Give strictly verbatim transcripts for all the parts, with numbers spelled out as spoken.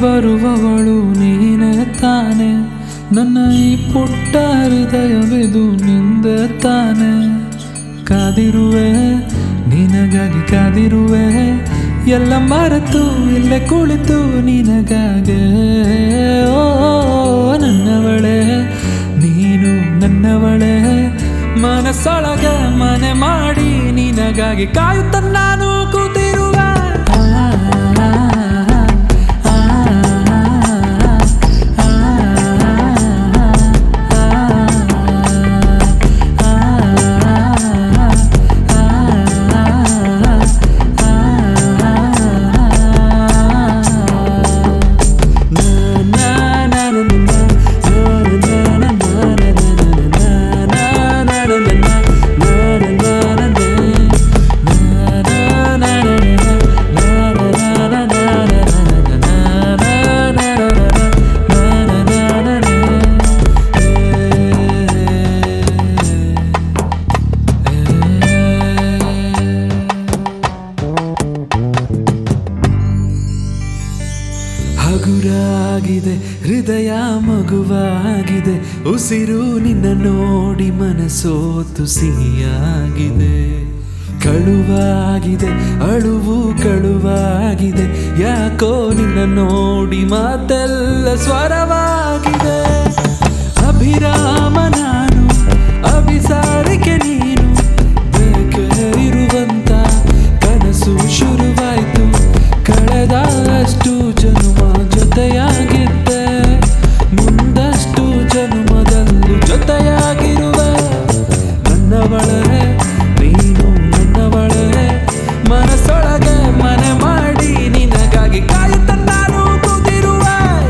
ಬರುವವಳು ನೀನೇ ತಾನೆ, ನನ್ನ ಈ ಪುಟ್ಟ ಹೃದಯವಿದು ನಿಂದೆ ತಾನೆ. ಕಾದಿರುವೆ ನಿನಗಾಗಿ ಕಾದಿರುವೆ, ಎಲ್ಲ ಮರೆತು ಇಲ್ಲೇ ಕುಳಿತು ನಿನಗಾಗೆ. ಓ ನನ್ನವಳೆ ನೀನು ನನ್ನವಳೆ, ಮನಸ್ಸೊಳಗೆ ಮನೆ ಮಾಡಿ ನಿನಗಾಗಿ ಕಾಯುತ್ತ ನಾನು ಕೂತಿರುವೆ. ಹಗುರಾಗಿದೆ ಹೃದಯ ಮಗುವಾಗಿದೆ, ಉಸಿರು ನಿನ್ನ ನೋಡಿ ಮನಸೋತು ಸಿಹಿಯಾಗಿದೆ. ಕಳುವಾಗಿದೆ ಅಳುವು ಕಳುವಾಗಿದೆ, ಯಾಕೋ ನಿನ್ನ ನೋಡಿ ಮಾತೆಲ್ಲ ಸ್ವರವಾಗಿದೆ. ಅಭಿರಾಮ ನಾನು ಅಭಿಸಾರಿಕೆ ನೀನು, ಬೇಕೇ ಇರುವಂತ ಕನಸು ಶುರುವಾಯ್ತು. ಕಳೆದ ಅಷ್ಟು ಜನ್ಮ ಜೊತೆಯಾಗಿದ್ದೆ, ಮುಂದಷ್ಟು ಜನ್ಮದಲ್ಲೂ ಜೊತೆಯಾಗಿರುವೆ. ನನ್ನವಳೆ ನೀನು ನನ್ನವಳೆ, ಮನಸ್ಸೊಳಗೆ ಮನೆ ಮಾಡಿ ನಿನಗಾಗಿ ಕಾಯುತ್ತ ನಾನು ಕೂತಿರುವೆ.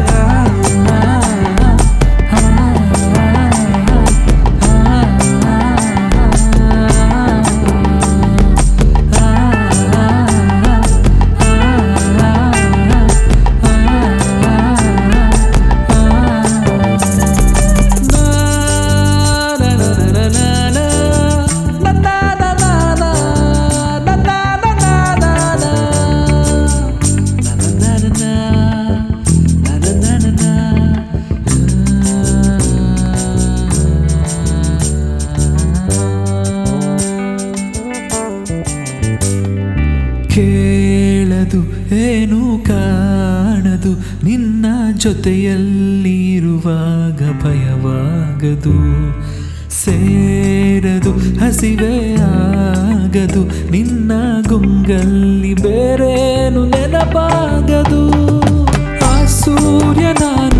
ಕೇಳದು ಏನು ಕಾಣದು, ನಿನ್ನ ಜೊತೆಯಲ್ಲಿ ಇರುವಾಗ ಭಯವಾಗದು. ಸೇರದು ಹಸಿವೆ ಆಗದು, ನಿನ್ನ ಗುಂಗಲ್ಲಿ ಬೇರೇನು ನೆನಪಾಗದು. ಆ ಸೂರ್ಯ ನಾನು